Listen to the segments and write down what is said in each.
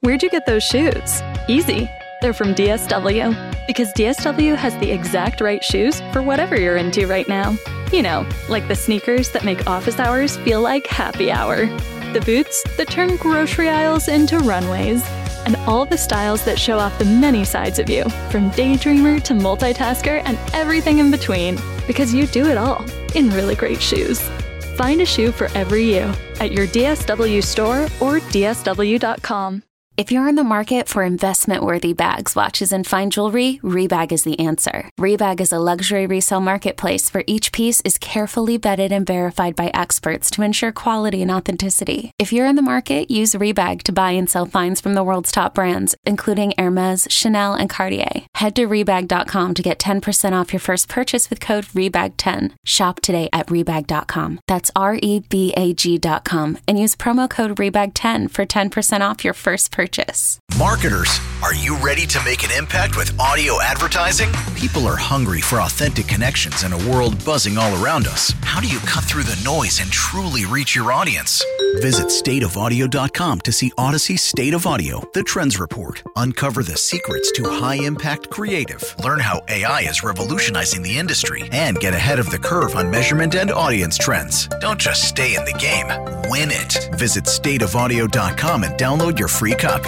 Where'd you get those shoes? Easy. They're from DSW. Because DSW has the exact right shoes for whatever you're into right now. You know, like the sneakers that make office hours feel like happy hour. The boots that turn grocery aisles into runways. And all the styles that show off the many sides of you, from daydreamer to multitasker and everything in between. Because you do it all in really great shoes. Find a shoe for every you at your DSW store or DSW.com. If you're in the market for investment-worthy bags, watches, and fine jewelry, Rebag is the answer. Rebag is a luxury resale marketplace where each piece is carefully vetted and verified by experts to ensure quality and authenticity. If you're in the market, use Rebag to buy and sell finds from the world's top brands, including Hermes, Chanel, and Cartier. Head to Rebag.com to get 10% off your first purchase with code REBAG10. Shop today at Rebag.com. That's REBAG.com and use promo code REBAG10 for 10% off your first purchase. Marketers, are you ready to make an impact with audio advertising? People are hungry for authentic connections in a world buzzing all around us. How do you cut through the noise and truly reach your audience? Visit stateofaudio.com to see Odyssey State of Audio, the Trends Report. Uncover the secrets to high-impact creative. Learn how AI is revolutionizing the industry and get ahead of the curve on measurement and audience trends. Don't just stay in the game, win it. Visit stateofaudio.com and download your free copy.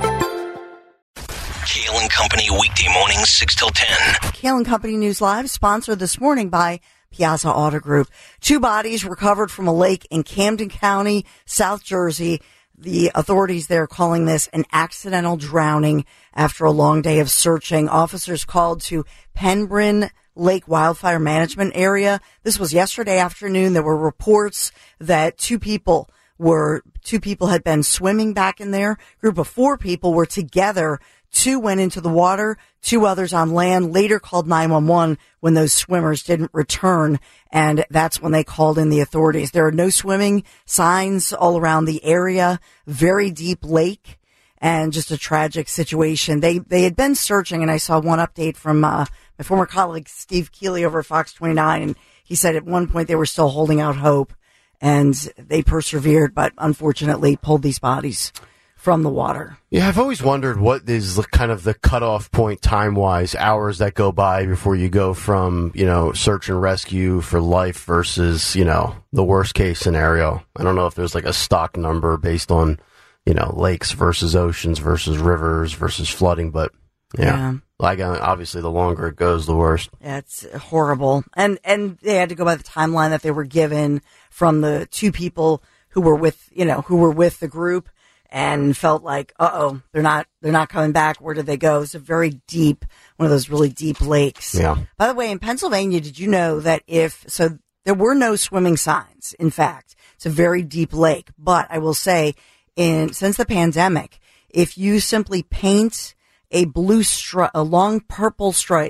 Kale and Company weekday mornings 6 till 10. Kale and Company News Live, sponsored this morning by Piazza Auto Group. 2 bodies recovered from a lake in Camden County, South Jersey. The authorities there calling this an accidental drowning after a long day of searching. Officers called to Penbryn Lake Wildfire Management Area. This was yesterday afternoon. There were reports that two people had been swimming back in there. Group of 4 people were together. 2 went into the water, 2 others on land, later called 911 when those swimmers didn't return. And that's when they called in the authorities. There are no swimming signs all around the area. Very deep lake and just a tragic situation. They had been searching, and I saw one update from my former colleague Steve Keeley over at Fox 29. And he said at one point they were still holding out hope. And they persevered, but unfortunately pulled these bodies from the water. Yeah, I've always wondered what is kind of the cutoff point time-wise, hours that go by before you go from, search and rescue for life versus, the worst-case scenario. I don't know if there's like a stock number based on, lakes versus oceans versus rivers versus flooding, but yeah. Like, obviously, the longer it goes, the worse. Yeah, it's horrible. And they had to go by the timeline that they were given from the 2 people who were with the group and felt like, they're not coming back. Where did they go? It's a very deep, one of those really deep lakes. Yeah. By the way, in Pennsylvania, did you know that there were no swimming signs? In fact, it's a very deep lake. But I will say, since the pandemic, if you simply paint a long purple stripe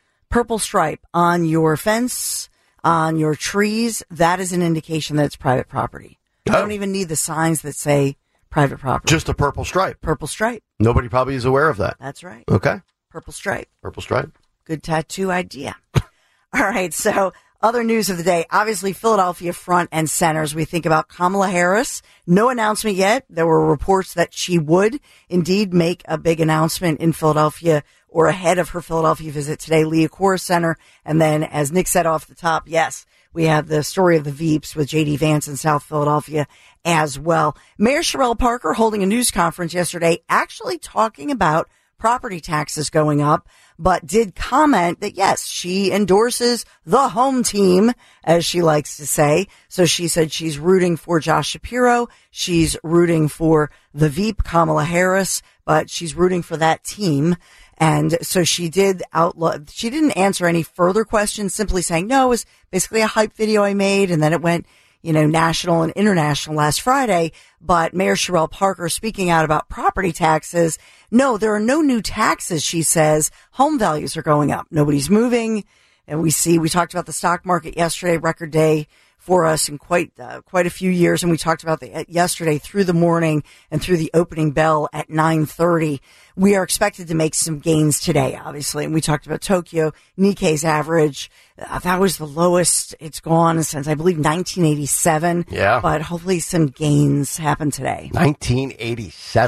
on your fence, on your trees, that is an indication that it's private property. You don't even need the signs that say private property. Just a purple stripe. Purple stripe. Nobody probably is aware of that. That's right. Okay. Purple stripe. Purple stripe. Good tattoo idea. All right, so other news of the day, obviously Philadelphia front and center as we think about Kamala Harris. No announcement yet. There were reports that she would indeed make a big announcement in Philadelphia or ahead of her Philadelphia visit today, Liacouras Center. And then, as Nick said off the top, yes, we have the story of the Veeps with J.D. Vance in South Philadelphia as well. Mayor Sherelle Parker holding a news conference yesterday, actually talking about property taxes going up, but did comment that, yes, she endorses the home team, as she likes to say. So she said she's rooting for Josh Shapiro. She's rooting for the Veep, Kamala Harris, but she's rooting for that team. And so she didn't answer any further questions, simply saying, no, it was basically a hype video I made. And then it went, national and international last Friday. But Mayor Sherelle Parker speaking out about property taxes. No, there are no new taxes, she says. Home values are going up. Nobody's moving. And we talked about the stock market yesterday, record day for us in quite a few years. And we talked about that yesterday through the morning and through the opening bell at 9:30. We are expected to make some gains today, obviously. And we talked about Tokyo, Nikkei's average. That was the lowest it's gone since, I believe, 1987. Yeah. But hopefully some gains happen today. 1987.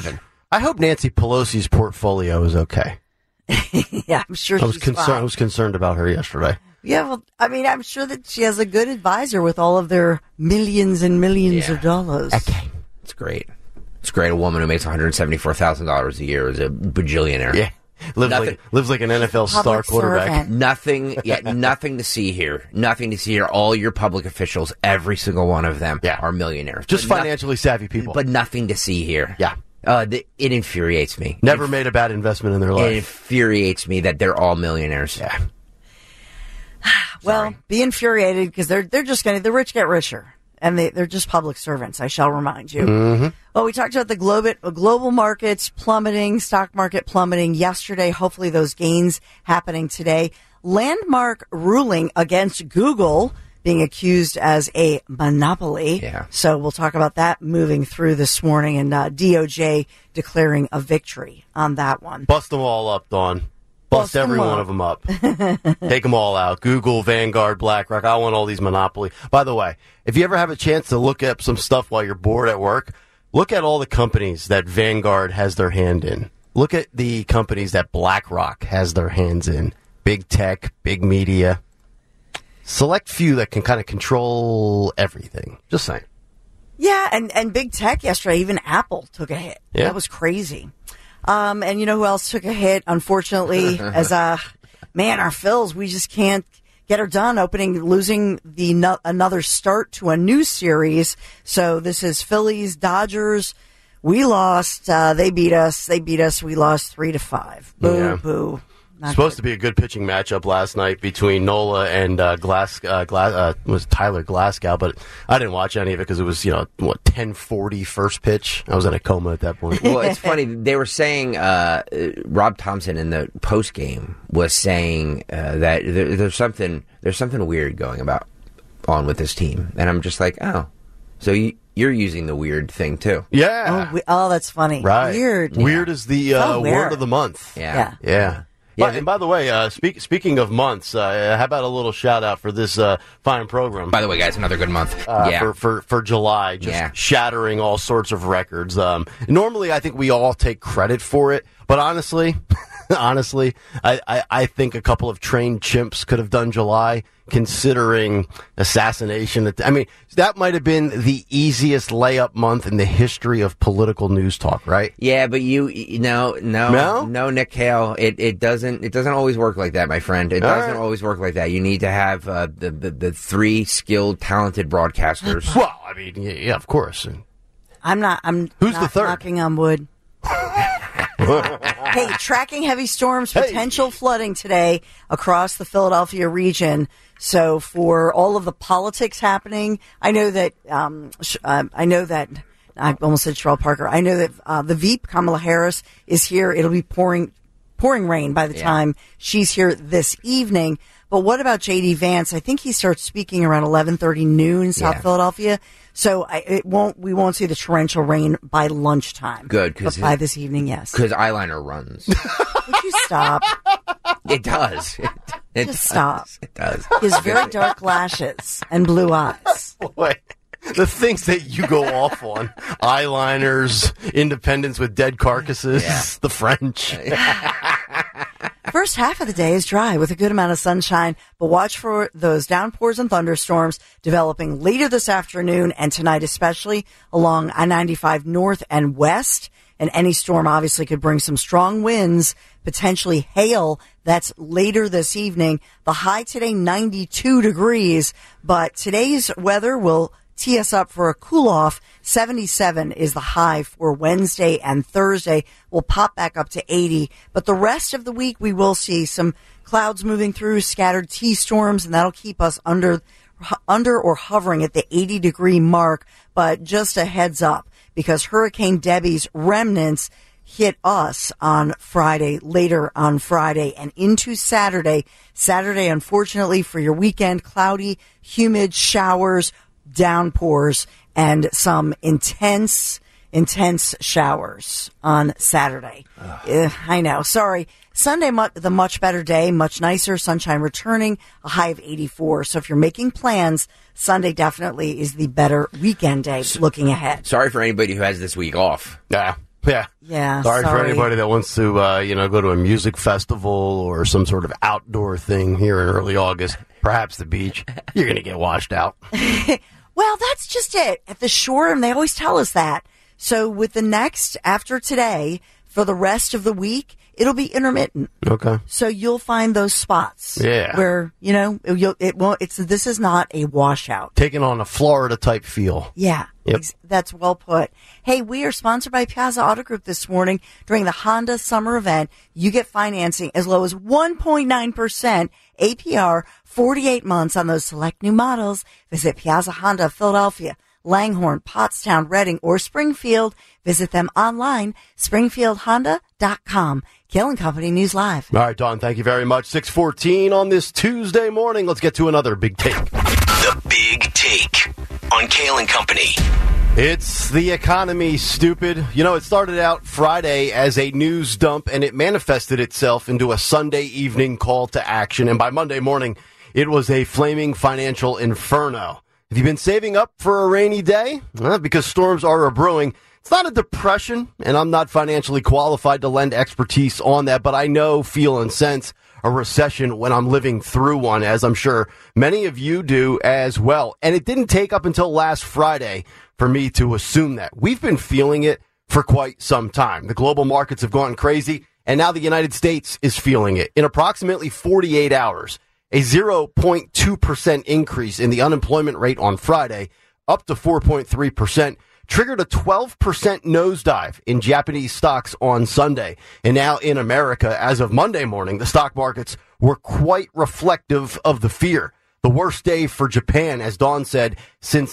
I hope Nancy Pelosi's portfolio is okay. Yeah, I'm sure she's fine. I was concerned about her yesterday. Yeah, well, I mean, I'm sure that she has a good advisor with all of their millions and millions of dollars. Okay. It's great. It's great. A woman who makes $174,000 a year is a bajillionaire. Yeah. Lives like an NFL star quarterback. Servant. Nothing to see here. Nothing to see here. All your public officials, every single one of them are millionaires. Just financially savvy people. But nothing to see here. Yeah. It infuriates me. Never made a bad investment in their life. It infuriates me that they're all millionaires. Yeah. Well, be infuriated because they're just going to, the rich get richer. And they're just public servants, I shall remind you. Mm-hmm. Well, we talked about the global markets plummeting, stock market plummeting yesterday. Hopefully those gains happening today. Landmark ruling against Google being accused as a monopoly. Yeah. So we'll talk about that moving through this morning, and DOJ declaring a victory on that one. Bust them all up, Dawn. Bust every one of them up. Take them all out. Google, Vanguard, BlackRock. I want all these monopoly. By the way, if you ever have a chance to look up some stuff while you're bored at work, look at all the companies that Vanguard has their hand in. Look at the companies that BlackRock has their hands in. Big tech, big media. Select few that can kind of control everything. Just saying. Yeah, and big tech yesterday, even Apple took a hit. Yeah. That was crazy. And you know who else took a hit, unfortunately, as our Phils, we just can't get her done losing another start to a new series. So this is Phillies, Dodgers. We lost. They beat us. We lost 3-5. Boo, boo. Supposed to be a good pitching matchup last night between Nola and was Tyler Glasgow, but I didn't watch any of it because it was 10:40 first pitch. I was in a coma at that point. Well, it's funny. They were saying Rob Thompson in the post game was saying that there's something weird going on with this team, and I'm just like, oh, so you're using the weird thing too? Yeah. Oh, that's funny. Right. Weird. Weird is the word of the month. Yeah. And by the way, speaking of months, how about a little shout out for this fine program? By the way, guys, another good month. For July, just shattering all sorts of records. Normally, I think we all take credit for it, but honestly, I think a couple of trained chimps could have done July, considering assassination. I mean, that might have been the easiest layup month in the history of political news talk, right? Yeah, but no, Nick Hale. It doesn't always work like that, my friend. It doesn't always work like that. You need to have the three skilled, talented broadcasters. Well, I mean, yeah, of course. Who's the third? Knocking on wood. Hey, tracking heavy storms, potential flooding today across the Philadelphia region. So for all of the politics happening, I know that I almost said Sherelle Parker. I know that the Veep, Kamala Harris, is here. It'll be pouring rain by the time she's here this evening. But what about J.D. Vance? I think he starts speaking around 11:30 noon, South Philadelphia. So we won't see the torrential rain by lunchtime. Good, but by this evening, yes. Because eyeliner runs. Would you stop? It does. Stop. It does. He has very dark lashes and blue eyes. Boy, the things that you go off on: eyeliners, independence with dead carcasses, the French. First half of the day is dry with a good amount of sunshine, but watch for those downpours and thunderstorms developing later this afternoon and tonight, especially along I-95 north and west. And any storm obviously could bring some strong winds, potentially hail. That's later this evening. The high today, 92 degrees, but today's weather will tee us up for a cool-off. 77 is the high for Wednesday and Thursday. We'll pop back up to 80. But the rest of the week, we will see some clouds moving through, scattered T-storms, and that'll keep us under or hovering at the 80-degree mark. But just a heads up, because Hurricane Debbie's remnants hit us on Friday, later on Friday, and into Saturday. Saturday, unfortunately, for your weekend, cloudy, humid showers, downpours, and some intense showers on Saturday. I know. Sorry. Sunday, the much better day, much nicer, sunshine returning, a high of 84. So if you're making plans, Sunday definitely is the better weekend day looking ahead. Sorry for anybody who has this week off. Yeah. Yeah. Yeah. Sorry for anybody that wants to, go to a music festival or some sort of outdoor thing here in early August, perhaps the beach. You're going to get washed out. Well, that's just it. At the shore, and they always tell us that. So with the next, after today, for the rest of the week, it'll be intermittent. Okay. So you'll find those spots. Yeah. Where, this is not a washout. Taking on a Florida type feel. Yeah. Yep. That's well put. Hey, we are sponsored by Piazza Auto Group this morning. During the Honda summer event, you get financing as low as 1.9% APR, 48 months on those select new models. Visit Piazza Honda of Philadelphia, Langhorne, Pottstown, Reading, or Springfield. Visit them online, springfieldhonda.com. Kale & Company News Live. All right, Dawn, thank you very much. 6:14 on this Tuesday morning. Let's get to another Big Take. The Big Take on Kale & Company. It's the economy, stupid. It started out Friday as a news dump, and it manifested itself into a Sunday evening call to action. And by Monday morning, it was a flaming financial inferno. Have you been saving up for a rainy day? Well, because storms are a-brewing. It's not a depression, and I'm not financially qualified to lend expertise on that, but I know, feel, and sense a recession when I'm living through one, as I'm sure many of you do as well. And it didn't take up until last Friday for me to assume that. We've been feeling it for quite some time. The global markets have gone crazy, and now the United States is feeling it. In approximately 48 hours, a 0.2% increase in the unemployment rate on Friday, up to 4.3%, triggered a 12% nosedive in Japanese stocks on Sunday. And now in America, as of Monday morning, the stock markets were quite reflective of the fear. The worst day for Japan, as Dawn said, since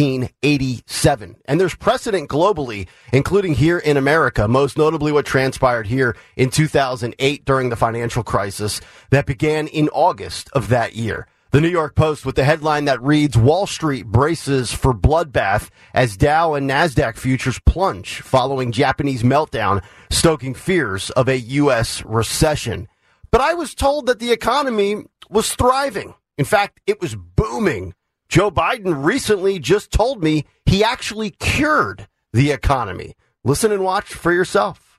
1987. And there's precedent globally, including here in America, most notably what transpired here in 2008 during the financial crisis that began in August of that year. The New York Post with the headline that reads, Wall Street braces for bloodbath as Dow and NASDAQ futures plunge following Japanese meltdown, stoking fears of a U.S. recession. But I was told that the economy was thriving. In fact, it was booming. Joe Biden recently just told me he actually cured the economy. Listen and watch for yourself.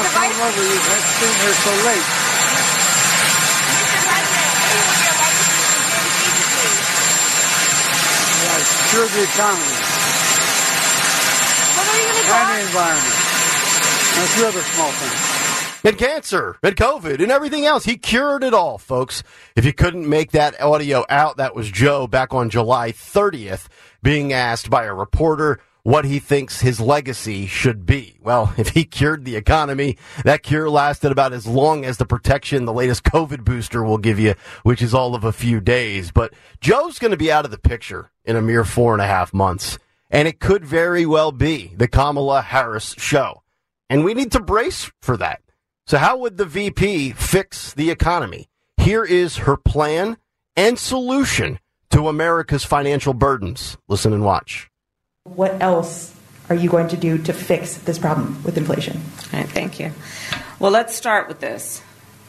Cure the economy. What are you going to and the environment. And a few other small things. And cancer, and COVID, and everything else. He cured it all, folks. If you couldn't make that audio out, that was Joe back on July 30th being asked by a reporter what he thinks his legacy should be. Well, if he cured the economy, that cure lasted about as long as the protection the latest COVID booster will give you, which is all of a few days. But Joe's going to be out of the picture in a mere 4.5 months. And it could very well be the Kamala Harris show. And we need to brace for that. So how would the VP fix the economy? Here is her plan and solution to America's financial burdens. Listen and watch. What else are you going to do to fix this problem with inflation? All right, thank you. Well, let's start with this.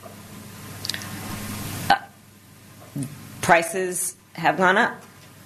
Prices have gone up,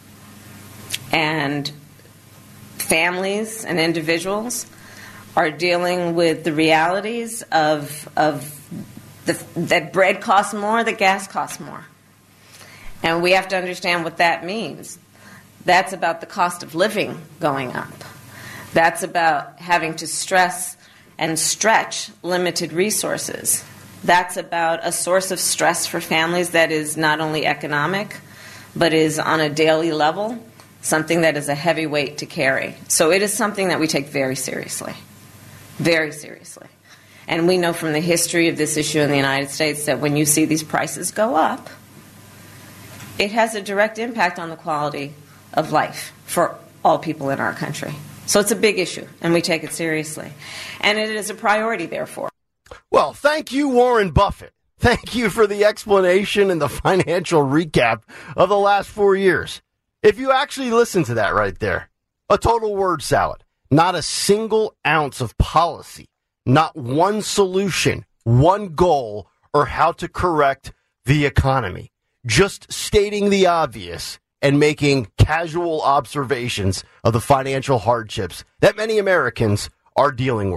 and families and individuals are dealing with the realities of that bread costs more, that gas costs more. And we have to understand what that means. That's about the cost of living going up. That's about having to stress and stretch limited resources. That's about a source of stress for families that is not only economic, but is on a daily level, something that is a heavy weight to carry. So it is something that we take very seriously, very seriously. And we know from the history of this issue in the United States that when you see these prices go up, it has a direct impact on the quality of life for all people in our country. So it's a big issue, and we take it seriously. And it is a priority, therefore. Well, thank you, Warren Buffett. Thank you for the explanation and the financial recap of the last 4 years. If you actually listen to that right there, a total word salad, not a single ounce of policy, not one solution, one goal, or how to correct the economy. Just stating the obvious and making casual observations of the financial hardships that many Americans are dealing with.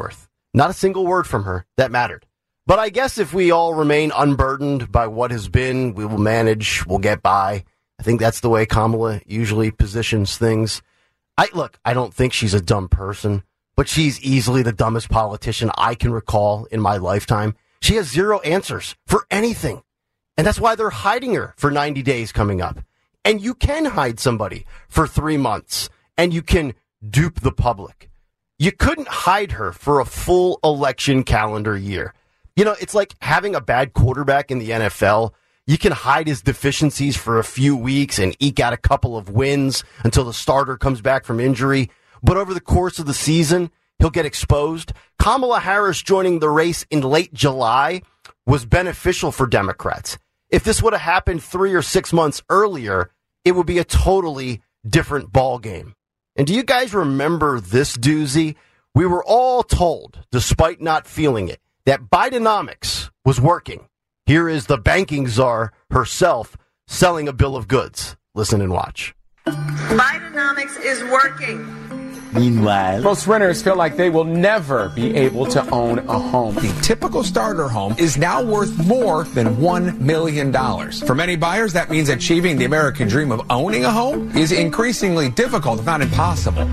Not a single word from her that mattered. But I guess if we all remain unburdened by what has been, we will manage, we'll get by. I think that's the way Kamala usually positions things. I don't think she's a dumb person, but she's easily the dumbest politician I can recall in my lifetime. She has zero answers for anything. And that's why they're hiding her for 90 days coming up. And you can hide somebody for 3 months, and you can dupe the public. You couldn't hide her for a full election calendar year. You know, it's like having a bad quarterback in the NFL. You can hide his deficiencies for a few weeks and eke out a couple of wins until the starter comes back from injury. But over the course of the season, he'll get exposed. Kamala Harris joining the race in late July was beneficial for Democrats. If this would have happened 3 or 6 months earlier, it would be a totally different ball game. And do you guys remember this doozy? We were all told, despite not feeling it, that Bidenomics was working. Here is the banking czar herself selling a bill of goods. Listen and watch. Bidenomics is working. Meanwhile, most renters feel like they will never be able to own a home. The typical starter home is now worth more than $1 million. For many buyers, that means achieving the American dream of owning a home is increasingly difficult, if not impossible.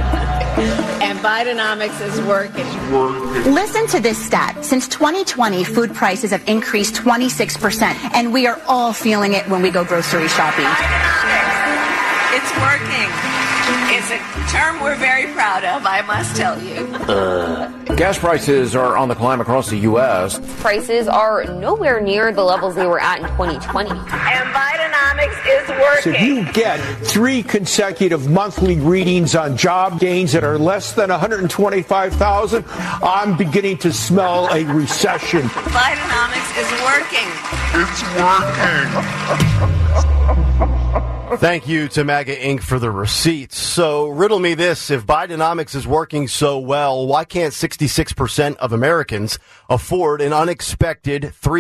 And Bidenomics is working. Listen to this stat. Since 2020, food prices have increased 26%, and we are all feeling it when we go grocery shopping. Bidenomics. It's working. It's a term we're very proud of, I must tell you. Gas prices are on the climb across the U.S. Prices are nowhere near the levels they were at in 2020. And Bidenomics is working. So if you get 3 consecutive monthly readings on job gains that are less than 125,000, I'm beginning to smell a recession. Bidenomics is working. It's working. Thank you to MAGA Inc. for the receipts. So riddle me this, if Bidenomics is working so well, why can't 66% of Americans afford an unexpected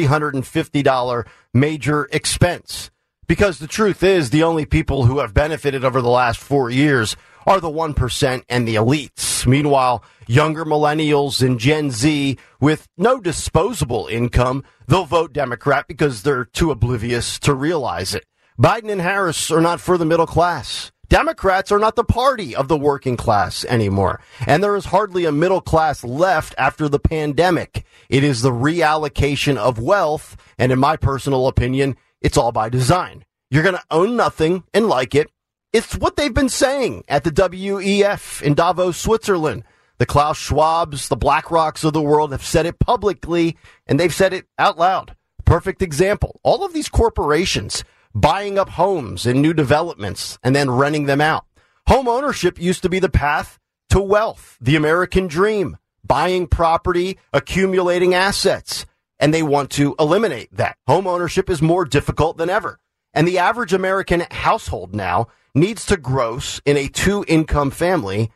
$350 major expense? Because the truth is, the only people who have benefited over the last 4 years are the 1% and the elites. Meanwhile, younger millennials and Gen Z with no disposable income, they'll vote Democrat because they're too oblivious to realize it. Biden and Harris are not for the middle class. Democrats are not the party of the working class anymore. And there is hardly a middle class left after the pandemic. It is the reallocation of wealth. And in my personal opinion, it's all by design. You're going to own nothing and like it. It's what they've been saying at the WEF in Davos, Switzerland. The Klaus Schwabs, the BlackRocks of the world have said it publicly, and they've said it out loud. Perfect example. All of these corporations buying up homes in new developments and then renting them out. Home ownership used to be the path to wealth, the American dream, buying property, accumulating assets, and they want to eliminate that. Home ownership is more difficult than ever. And the average American household now needs to gross in a 2-income family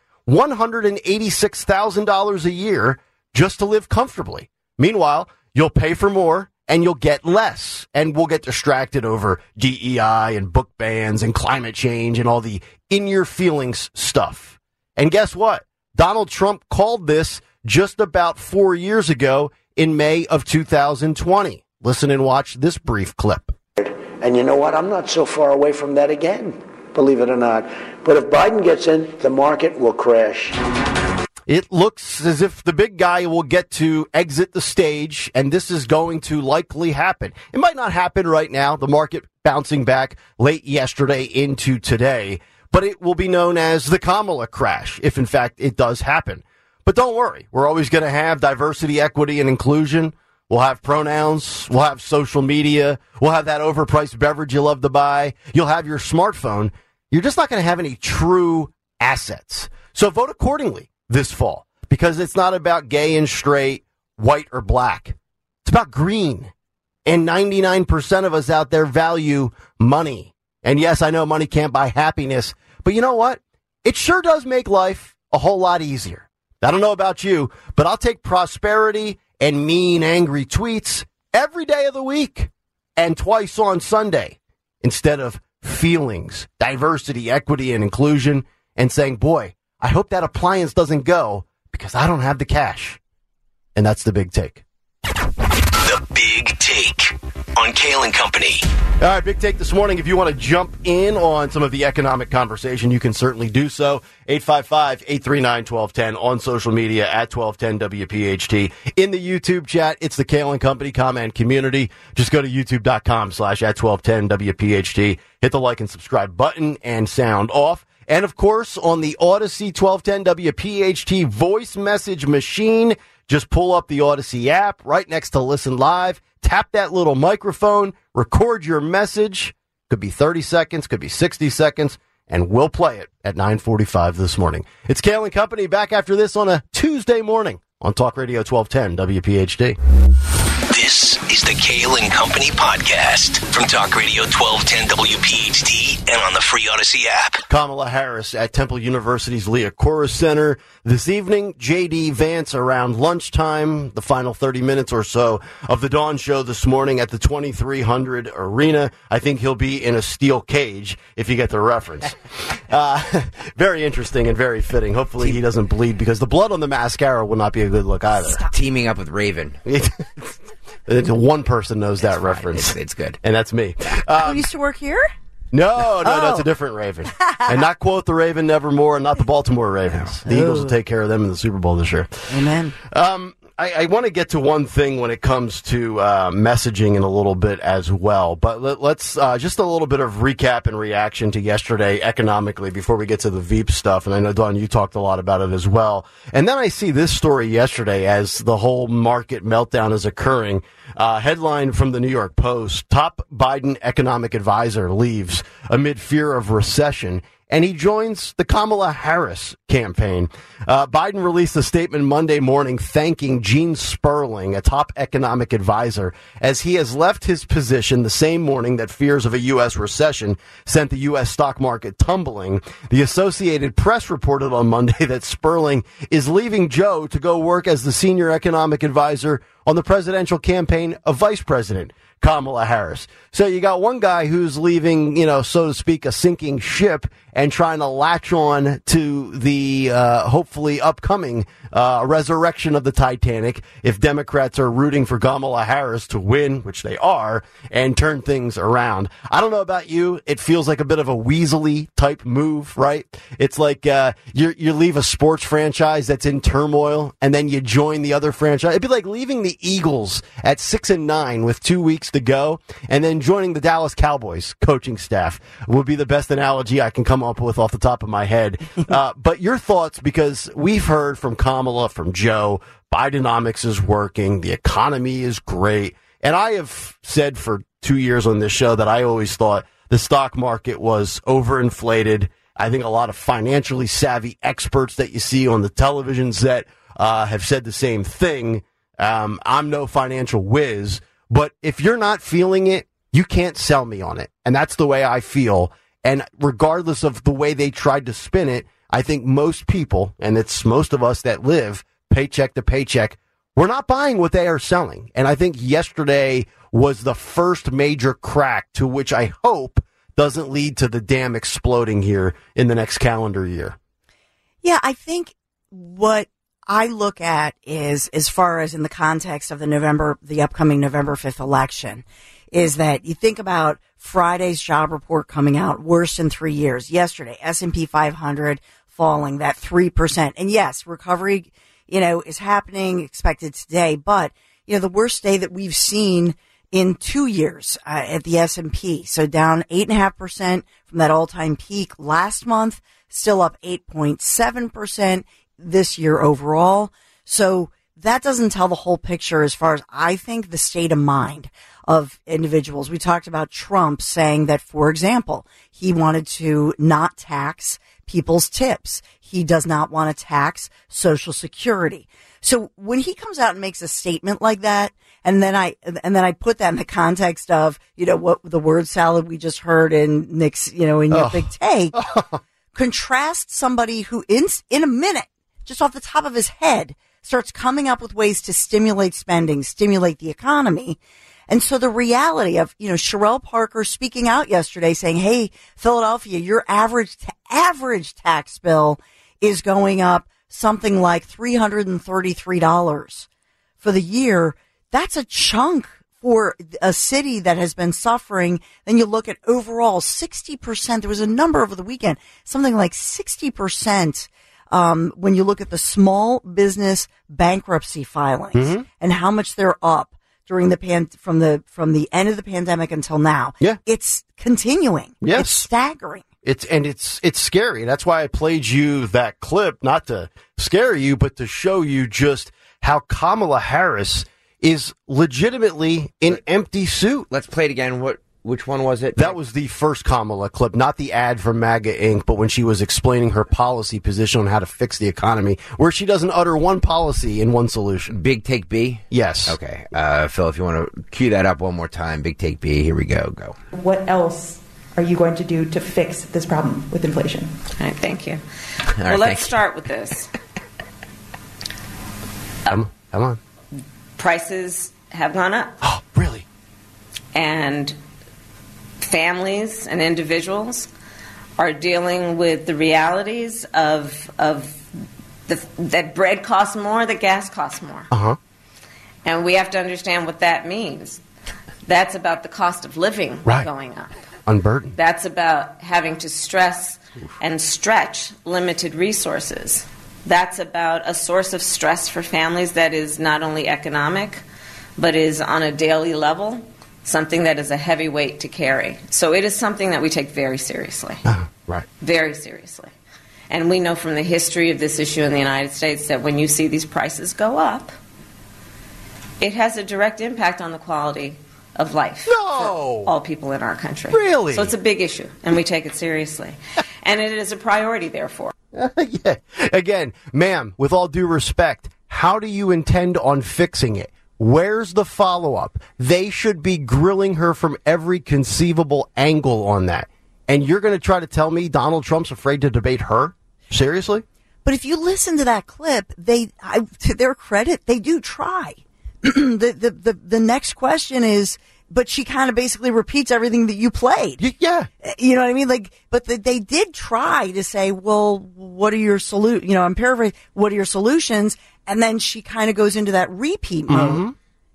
$186,000 a year just to live comfortably. Meanwhile, you'll pay for more and you'll get less, and we'll get distracted over DEI and book bans and climate change and all the in-your-feelings stuff. And guess what? Donald Trump called this just about 4 years ago in May of 2020. Listen and watch this brief clip. And you know what? I'm not so far away from that again, believe it or not. But if Biden gets in, the market will crash. It looks as if the big guy will get to exit the stage, and this is going to likely happen. It might not happen right now, the market bouncing back late yesterday into today, but it will be known as the Kamala crash, if in fact it does happen. But don't worry, we're always going to have diversity, equity, and inclusion. We'll have pronouns, we'll have social media, we'll have that overpriced beverage you love to buy, you'll have your smartphone. You're just not going to have any true assets. So vote accordingly this fall, because it's not about gay and straight, white or black. It's about green. And 99% of us out there value money. And yes, I know money can't buy happiness, but you know what? It sure does make life a whole lot easier. I don't know about you, but I'll take prosperity and mean, angry tweets every day of the week and twice on Sunday instead of feelings, diversity, equity, and inclusion, and saying, boy, I hope that appliance doesn't go because I don't have the cash. And that's the big take. The Big Take on Kale and Company. All right, big take this morning. If you want to jump in on some of the economic conversation, you can certainly do so. 855-839-1210 on social media at 1210 WPHT. In the YouTube chat, it's the Kale and Company comment community. Just go to youtube.com/at 1210 WPHT. Hit the like and subscribe button and sound off. And, of course, on the Odyssey 1210 WPHT voice message machine, just pull up the Odyssey app right next to Listen Live. Tap that little microphone, record your message. Could be 30 seconds, could be 60 seconds, and we'll play it at 9:45 this morning. It's Kale and Company back after this on a Tuesday morning on Talk Radio 1210 WPHT. This is the Kale and Company podcast from Talk Radio 1210 WPHT and on the free Odyssey app. Kamala Harris at Temple University's Liacouras Center this evening. J.D. Vance around lunchtime, the final 30 minutes or so of the Dawn Show this morning at the 2300 Arena. I think he'll be in a steel cage, if you get the reference. Very interesting and very fitting. Hopefully he doesn't bleed, because the blood on the mascara will not be a good look either. Stop. Teaming up with Raven. One person knows that reference. It's good. And that's me. Who used to work here? No, that's a different Raven. And not quote the Raven Nevermore, and not the Baltimore Ravens. The Eagles will take care of them in the Super Bowl this year. Amen. I want to get to one thing when it comes to messaging in a little bit as well. But let's just a little bit of recap and reaction to yesterday economically before we get to the Veep stuff. And I know, Dawn, you talked a lot about it as well. And then I see this story yesterday as the whole market meltdown is occurring. Headline from the New York Post: top Biden economic advisor leaves amid fear of recession, and he joins the Kamala Harris campaign. Biden released a statement Monday morning thanking Gene Sperling, a top economic advisor, as he has left his position the same morning that fears of a U.S. recession sent the U.S. stock market tumbling. The Associated Press reported on Monday that Sperling is leaving Joe to go work as the senior economic advisor on the presidential campaign of Vice President Kamala Harris. So you got one guy who's leaving, so to speak, a sinking ship and trying to latch on to the hopefully upcoming resurrection of the Titanic if Democrats are rooting for Kamala Harris to win, which they are, and turn things around. I don't know about you. It feels like a bit of a Weasley type move, right? It's like you leave a sports franchise that's in turmoil and then you join the other franchise. It'd be like leaving the Eagles at 6-9 with 2 weeks to go and then joining the Dallas Cowboys coaching staff would be the best analogy I can come up with off the top of my head. But your thoughts, because we've heard from Kamala, from Joe, Bidenomics is working, the economy is great. And I have said for 2 years on this show that I always thought the stock market was overinflated. I think a lot of financially savvy experts that you see on the television set have said the same thing. I'm no financial whiz, but if you're not feeling it, you can't sell me on it. And that's the way I feel. And regardless of the way they tried to spin it, I think most people, and it's most of us that live paycheck to paycheck, we're not buying what they are selling. And I think yesterday was the first major crack, to which I hope doesn't lead to the dam exploding here in the next calendar year. Yeah, I think what I look at is, as far as in the context of the upcoming November 5th election, is that you think about Friday's job report coming out, worst in 3 years. Yesterday, S&P 500 falling that 3%. And yes, recovery, is happening, expected today. But, the worst day that we've seen in 2 years at the S&P. So down 8.5% from that all-time peak last month, still up 8.7% this year overall. So that doesn't tell the whole picture as far as I think the state of mind of individuals. We talked about Trump saying that, for example, he wanted to not tax people's tips. He does not want to tax Social Security. So when he comes out and makes a statement like that, and then I put that in the context of, what the word salad we just heard in Nick's, in your big take, contrast somebody who in a minute, just off the top of his head, starts coming up with ways to stimulate spending, stimulate the economy. And so the reality of, Sherelle Parker speaking out yesterday saying, hey, Philadelphia, your average tax bill is going up something like $333 for the year. That's a chunk for a city that has been suffering. Then you look at overall 60%. There was a number over the weekend, something like 60%. When you look at the small business bankruptcy filings and how much they're up during the from the end of the pandemic until now. Yeah. It's continuing. Yes. It's staggering. It's scary. That's why I played you that clip, not to scare you, but to show you just how Kamala Harris is legitimately an empty suit. Let's play it again. Which one was it? That was the first Kamala clip, not the ad for MAGA Inc., but when she was explaining her policy position on how to fix the economy, where she doesn't utter one policy in one solution. Big Take B? Yes. Okay. Phil, if you want to cue that up one more time, Big Take B, here we go. Go. What else are you going to do to fix this problem with inflation? All right, thank you. All well, right, let's start with this. Come on. Prices have gone up. Oh, really? And families and individuals are dealing with the realities of that bread costs more, that gas costs more. Uh-huh. And we have to understand what that means. That's about the cost of living going up. Unburdened. That's about having to stress and stretch limited resources. That's about a source of stress for families that is not only economic, but is on a daily level, something that is a heavy weight to carry. So it is something that we take very seriously. Right. Very seriously. And we know from the history of this issue in the United States that when you see these prices go up, it has a direct impact on the quality of life for all people in our country. Really? So it's a big issue, and we take it seriously. And it is a priority, therefore. Yeah. Again, ma'am, with all due respect, how do you intend on fixing it? Where's the follow-up? They should be grilling her from every conceivable angle on that. And you're going to try to tell me Donald Trump's afraid to debate her? Seriously? But if you listen to that clip, to their credit, they do try. The next question is, but she kind of basically repeats everything that you played. Yeah. You know what I mean? But they did try to say, well, what are your I'm paraphrasing, what are your solutions? And then she kind of goes into that repeat mode.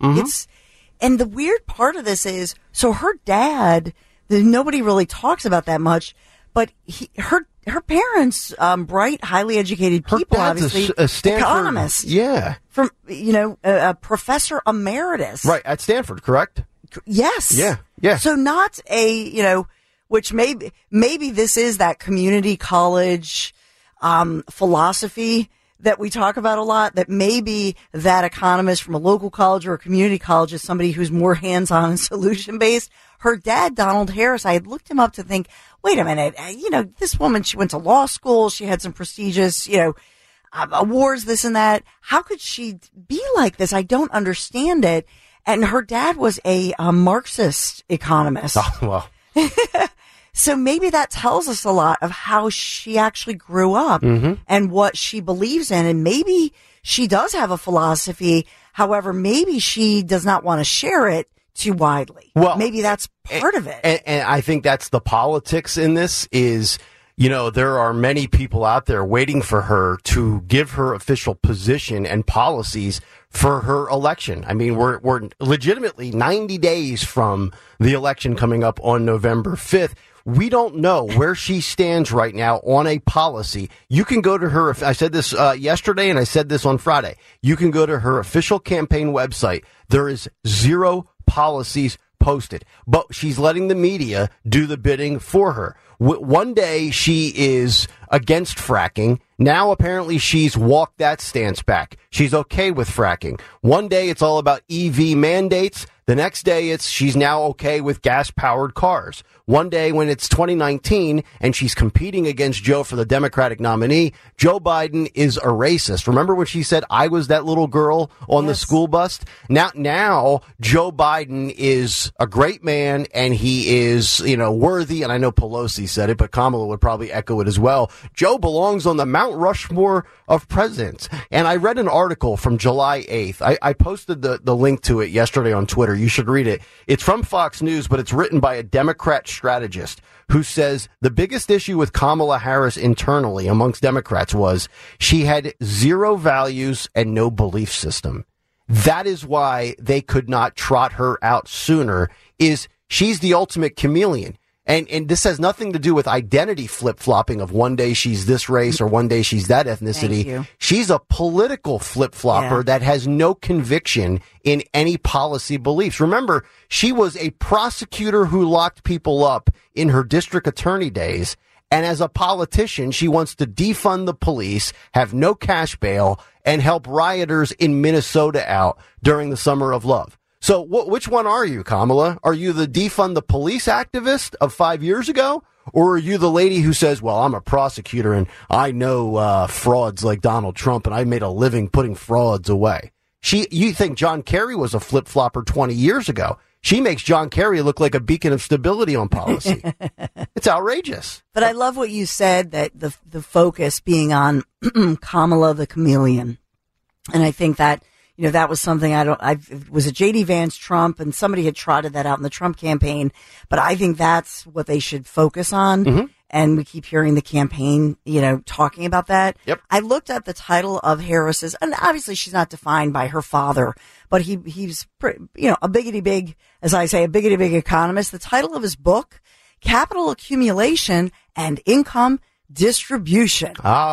And the weird part of this is, so her dad, nobody really talks about that much, but her parents, bright, highly educated people, obviously, a Stanford economists. Yeah. From, a professor emeritus. Right, at Stanford, correct? Yes. Yeah. So not which maybe this is that community college, philosophy that we talk about a lot, that maybe that economist from a local college or a community college is somebody who's more hands-on and solution-based. Her dad, Donald Harris, I had looked him up to think, wait a minute, this woman, she went to law school, she had some prestigious, awards, this and that. How could she be like this? I don't understand it. And her dad was a Marxist economist. Oh, well. So maybe that tells us a lot of how she actually grew up and what she believes in. And maybe she does have a philosophy. However, maybe she does not want to share it too widely. Well, maybe that's part of it. And I think that's the politics in this is, there are many people out there waiting for her to give her official position and policies for her election. I mean, we're legitimately 90 days from the election coming up on November 5th. We don't know where she stands right now on a policy. You can go to her. I said this yesterday and I said this on Friday. You can go to her official campaign website. There is 0 policies posted, but she's letting the media do the bidding for her. One day she is against fracking. Now apparently she's walked that stance back. She's okay with fracking. One day it's all about EV mandates. The next day she's now okay with gas-powered cars. One day when it's 2019 and she's competing against Joe for the Democratic nominee, Joe Biden is a racist. Remember when she said, I was that little girl on the school bus? Now Joe Biden is a great man and he is, worthy. And I know Pelosi said it, but Kamala would probably echo it as well. Joe belongs on the Mount Rushmore of presidents. And I read an article from July 8th. I posted the link to it yesterday on Twitter. You should read it. It's from Fox News, but it's written by a Democrat strategist who says the biggest issue with Kamala Harris internally amongst Democrats was she had 0 values and no belief system. That is why they could not trot her out sooner, is she's the ultimate chameleon. And this has nothing to do with identity flip-flopping of one day she's this race or one day she's that ethnicity. She's a political flip-flopper that has no conviction in any policy beliefs. Remember, she was a prosecutor who locked people up in her district attorney days. And as a politician, she wants to defund the police, have no cash bail, and help rioters in Minnesota out during the Summer of Love. So which one are you, Kamala? Are you the defund the police activist of 5 years ago? Or are you the lady who says, well, I'm a prosecutor and I know frauds like Donald Trump and I made a living putting frauds away? You think John Kerry was a flip-flopper 20 years ago. She makes John Kerry look like a beacon of stability on policy. It's outrageous. But I love what you said, that the focus being on Kamala the chameleon. And I think that, that was something it was a J.D. Vance Trump, and somebody had trotted that out in the Trump campaign. But I think that's what they should focus on. Mm-hmm. And we keep hearing the campaign, talking about that. Yep. I looked at the title of Harris's, and obviously she's not defined by her father, but he's a biggity big, as I say, a biggity big economist. The title of his book, Capital Accumulation and Income Distribution.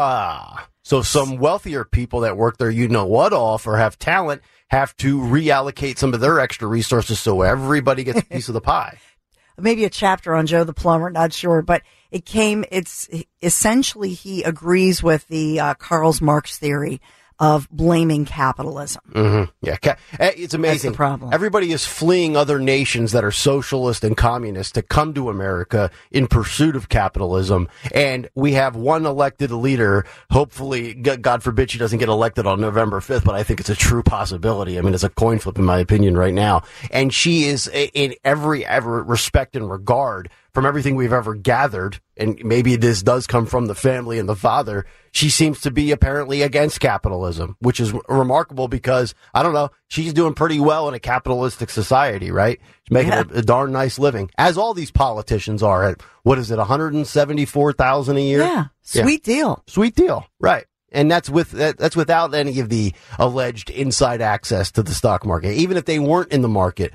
So some wealthier people that work their off or have talent have to reallocate some of their extra resources so everybody gets a piece of the pie. Maybe a chapter on Joe the Plumber, not sure, but it's essentially he agrees with the Karl Marx theory of blaming capitalism. Mm-hmm. Yeah, it's amazing. That's the problem. Everybody is fleeing other nations that are socialist and communist to come to America in pursuit of capitalism. And we have one elected leader. Hopefully, God forbid she doesn't get elected on November 5th, but I think it's a true possibility. I mean, it's a coin flip in my opinion right now. And she is in every respect and regard, from everything we've ever gathered, and maybe this does come from the family and the father, she seems to be apparently against capitalism, which is remarkable because, I don't know, she's doing pretty well in a capitalistic society, right? She's making a darn nice living, as all these politicians are at, what is it, $174,000 a year? Yeah, sweet deal. Sweet deal, right. And that's without any of the alleged inside access to the stock market. Even if they weren't in the market,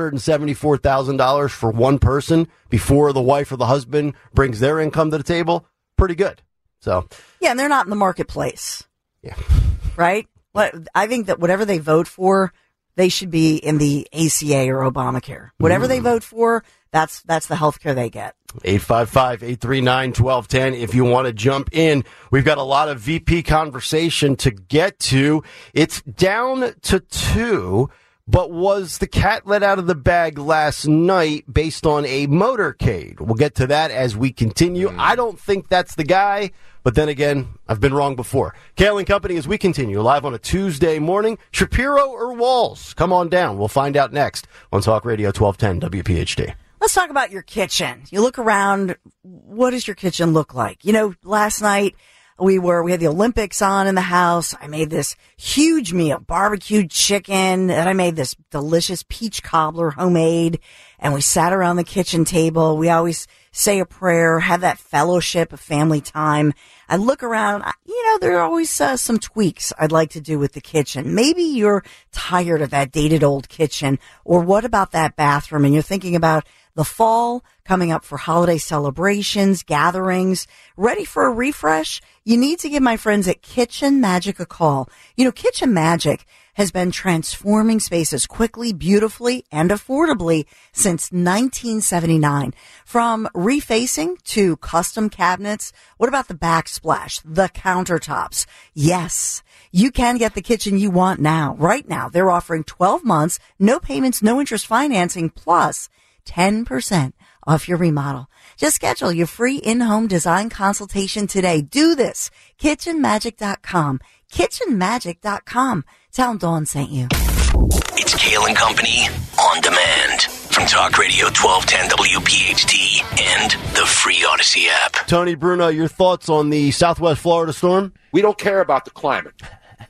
$174,000 for one person before the wife or the husband brings their income to the table, pretty good. So yeah, and they're not in the marketplace. Yeah, right. I think that whatever they vote for, they should be in the ACA or Obamacare. Whatever they vote for, that's the health care they get. 855-839-1210 if you want to jump in. We've got a lot of VP conversation to get to. It's down to 2, but was the cat let out of the bag last night based on a motorcade? We'll get to that as we continue. I don't think that's the guy, but then again, I've been wrong before. Kale and Company as we continue live on a Tuesday morning. Shapiro or Walls? Come on down. We'll find out next on Talk Radio 1210 WPHT. Let's talk about your kitchen. You look around, what does your kitchen look like? Last night we had the Olympics on in the house. I made this huge meal, barbecued chicken, and I made this delicious peach cobbler homemade, and we sat around the kitchen table. We always say a prayer, have that fellowship of family time. I look around, there are always some tweaks I'd like to do with the kitchen. Maybe you're tired of that dated old kitchen, or what about that bathroom? And you're thinking about the fall coming up for holiday celebrations, gatherings, ready for a refresh? You need to give my friends at Kitchen Magic a call. Kitchen Magic has been transforming spaces quickly, beautifully, and affordably since 1979. From refacing to custom cabinets, what about the backsplash, the countertops? Yes, you can get the kitchen you want now. Right now, they're offering 12 months, no payments, no interest financing, plus 10% off your remodel. Just schedule your free in-home design consultation today. Do this. KitchenMagic.com. KitchenMagic.com. Tell them Dawn sent you. It's Kale and Company on demand from Talk Radio 1210 WPHT and the free Odyssey app. Tony Bruno, your thoughts on the Southwest Florida storm? We don't care about the climate.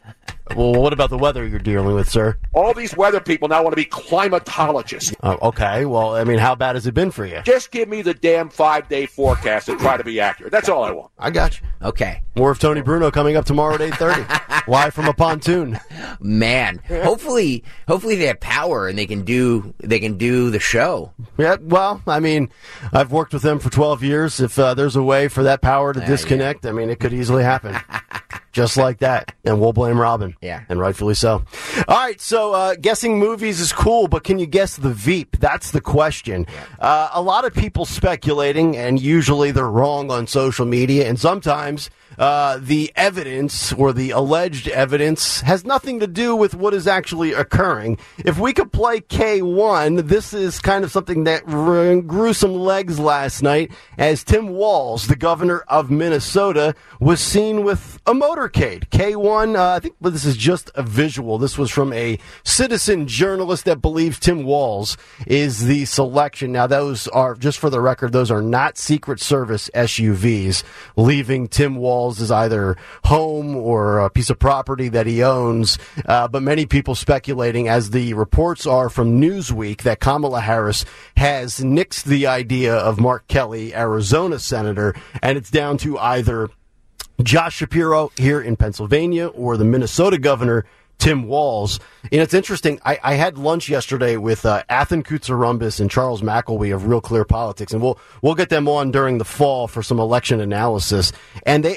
Well, what about the weather you're dealing with, sir? All these weather people now want to be climatologists. Okay. Well, I mean, how bad has it been for you? Just give me the damn 5-day forecast and try to be accurate. That's all I want. I got you. Okay. More of Tony Bruno coming up tomorrow at 8:30. Live from a pontoon. Man, hopefully they have power and they can do the show. Yeah, well, I mean, I've worked with them for 12 years. If there's a way for that power to disconnect, I mean, it could easily happen. Just like that. And we'll blame Robin. Yeah. And rightfully so. All right, so guessing movies is cool, but can you guess the Veep? That's the question. Yeah. A lot of people speculating, and usually they're wrong on social media, and sometimes the evidence or the alleged evidence has nothing to do with what is actually occurring. If we could play K1, this is kind of something that grew some legs last night as Tim Walz, the governor of Minnesota, was seen with a motorcade. K1, I think this is just a visual. This was from a citizen journalist that believes Tim Walz is the selection. Now, those are, just for the record, those are not Secret Service SUVs, leaving Tim Walz is either home or a piece of property that he owns. But many people speculating, as the reports are from Newsweek, that Kamala Harris has nixed the idea of Mark Kelly, Arizona senator, and it's down to either Josh Shapiro here in Pennsylvania or the Minnesota governor, Tim Walz. And it's interesting. I had lunch yesterday with Athen Koutsarumbis and Charles McElwee of Real Clear Politics, and we'll get them on during the fall for some election analysis. And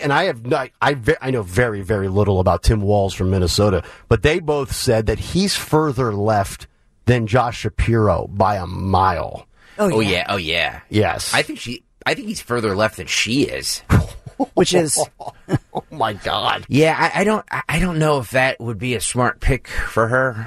I know very, very little about Tim Walz from Minnesota, but they both said that he's further left than Josh Shapiro by a mile. Oh yeah. Yes. I think he's further left than she is. Which is, oh my God. Yeah, I don't know if that would be a smart pick for her.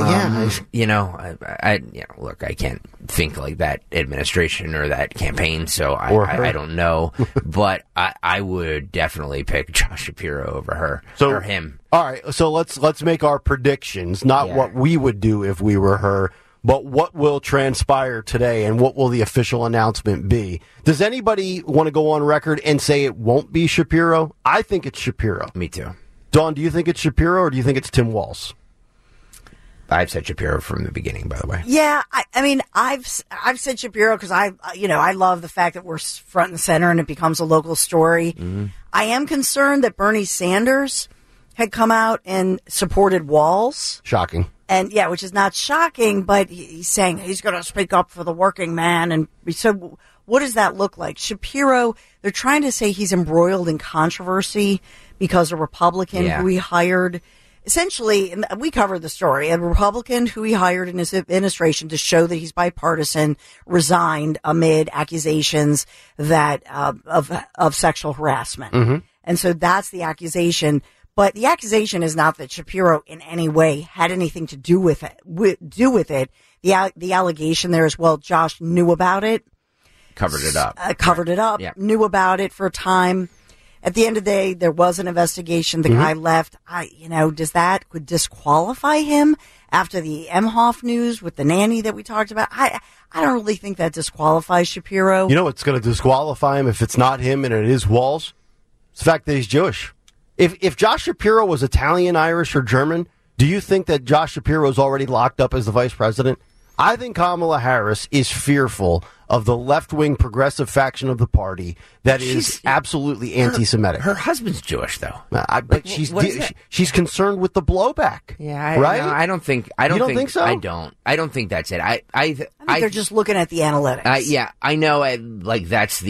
Look, I can't think like that administration or that campaign, so I don't know. But I would definitely pick Josh Shapiro over her or him. All right, so let's make our predictions, not what we would do if we were her, but what will transpire today and what will the official announcement be? Does anybody want to go on record and say it won't be Shapiro? I think it's Shapiro. Me too. Dawn, do you think it's Shapiro or do you think it's Tim Walz? I've said Shapiro from the beginning, by the way. Yeah, I mean, I've said Shapiro because I love the fact that we're front and center and it becomes a local story. Mm-hmm. I am concerned that Bernie Sanders had come out and supported Walz. Shocking. And yeah, which is not shocking, but he's saying he's going to speak up for the working man. And so what does that look like? Shapiro, they're trying to say he's embroiled in controversy because a Republican who he hired, essentially, and we covered the story, a Republican who he hired in his administration to show that he's bipartisan resigned amid accusations that of sexual harassment. Mm-hmm. And so that's the accusation. But the accusation is not that Shapiro in any way had anything to do with it. The allegation there is, well, Josh knew about it. Covered it up. Yeah. Knew about it for a time. At the end of the day, there was an investigation. The guy left. Could disqualify him after the Emhoff news with the nanny that we talked about? I don't really think that disqualifies Shapiro. You know what's going to disqualify him if it's not him and it is Walz? It's the fact that he's Jewish. If Josh Shapiro was Italian, Irish, or German, do you think that Josh Shapiro is already locked up as the vice president? I think Kamala Harris is fearful of the left-wing progressive faction of the party that is absolutely anti-Semitic. Her husband's Jewish, though. But she's concerned with the blowback. Yeah, right? No, I don't think. You don't think so? I don't. I don't think that's it. I think they're just looking at the analytics. Yeah, I know. That's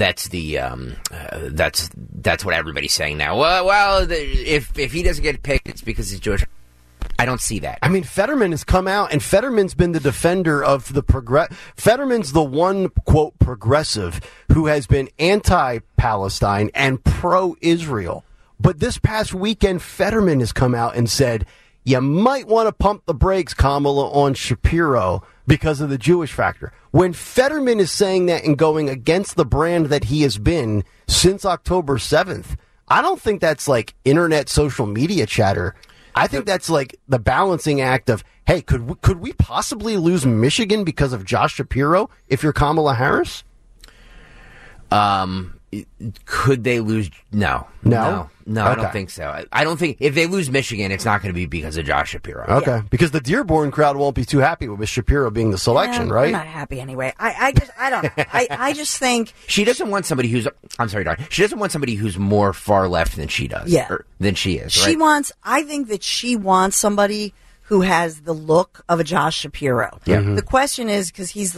what everybody's saying now. Well, if he doesn't get picked, it's because he's Jewish. I don't see that. I mean, Fetterman has come out, and Fetterman's been the defender of the Fetterman's the one, quote, progressive who has been anti-Palestine and pro-Israel. But this past weekend, Fetterman has come out and said, you might want to pump the brakes, Kamala, on Shapiro because of the Jewish factor. When Fetterman is saying that and going against the brand that he has been since October 7th, I don't think that's like internet social media chatter. I think that's like the balancing act of, hey, could we possibly lose Michigan because of Josh Shapiro if you're Kamala Harris? Could they lose? No, okay. I don't think so. I don't think if they lose Michigan, it's not going to be because of Josh Shapiro. Okay, because the Dearborn crowd won't be too happy with Shapiro being the selection, right? I'm not happy anyway. I don't know. I just think she doesn't want somebody who's. I'm sorry, Don. She doesn't want somebody who's more far left than she does. Yeah, than she is. Right? I think that she wants somebody who has the look of a Josh Shapiro. Yeah. The question is, because she's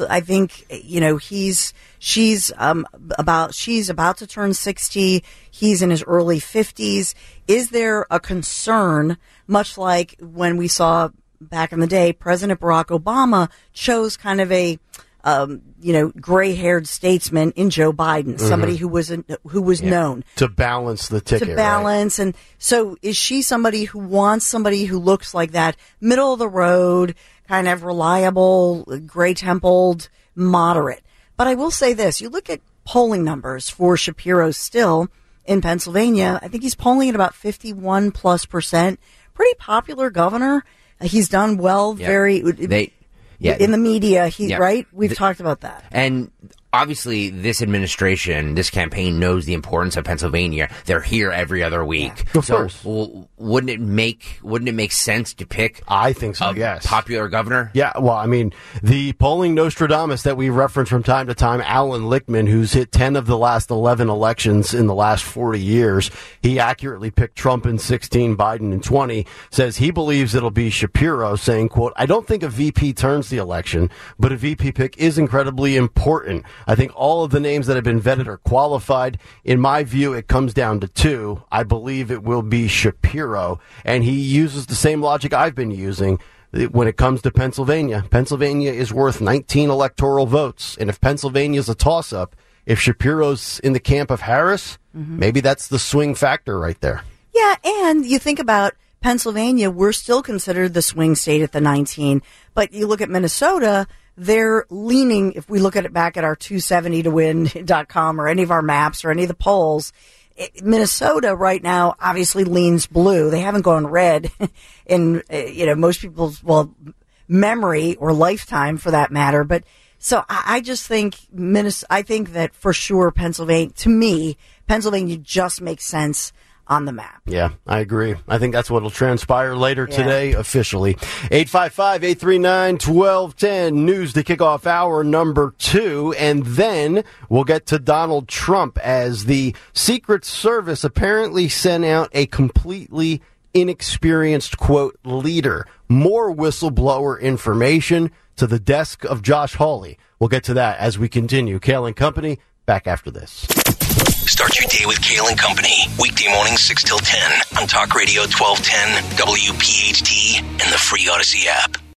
about to turn 60. He's in his early 50s. Is there a concern, much like when we saw back in the day, President Barack Obama chose kind of a, gray-haired statesman in Joe Biden, somebody who was known to balance the ticket. Right? And so, is she somebody who wants somebody who looks like that, middle of the road, kind of reliable, gray-templed, moderate? But I will say this: you look at polling numbers for Shapiro still in Pennsylvania. I think he's polling at about 51+%. Pretty popular governor. He's done well. In the media, right? We've talked about that. And obviously, this administration, this campaign knows the importance of Pennsylvania. They're here every other week. Yeah. Of course. Wouldn't it make sense to pick? I think so. Yes. Popular governor. Yeah. Well, I mean, the polling Nostradamus that we reference from time to time, Alan Lichtman, who's hit 10 of the last 11 elections in the last 40 years, he accurately picked Trump in 16, Biden in 20. Says he believes it'll be Shapiro, saying, "quote I don't think a VP turns the election, but a VP pick is incredibly important. I think all of the names that have been vetted are qualified. In my view, it comes down to two. I believe it will be Shapiro." And he uses the same logic I've been using when it comes to Pennsylvania. Pennsylvania is worth 19 electoral votes. And if Pennsylvania is a toss-up, if Shapiro's in the camp of Harris, maybe that's the swing factor right there. Yeah, and you think about Pennsylvania, we're still considered the swing state at the 19. But you look at Minnesota, they're leaning, if we look at it back at our 270towin.com or any of our maps or any of the polls, Minnesota right now obviously leans blue. They haven't gone red in, most people's, memory or lifetime for that matter. But so I just think I think that for sure Pennsylvania just makes sense on the map. Yeah, I agree. I think that's what will transpire later today officially. 855-839-1210, news to kick off hour number 2. And then we'll get to Donald Trump as the Secret Service apparently sent out a completely inexperienced, quote, leader. More whistleblower information to the desk of Josh Hawley. We'll get to that as we continue. Kale and Company, back after this. Start your day with Kale and Company. Weekday mornings 6 till 10 on Talk Radio 1210, WPHT, and the free Odyssey app.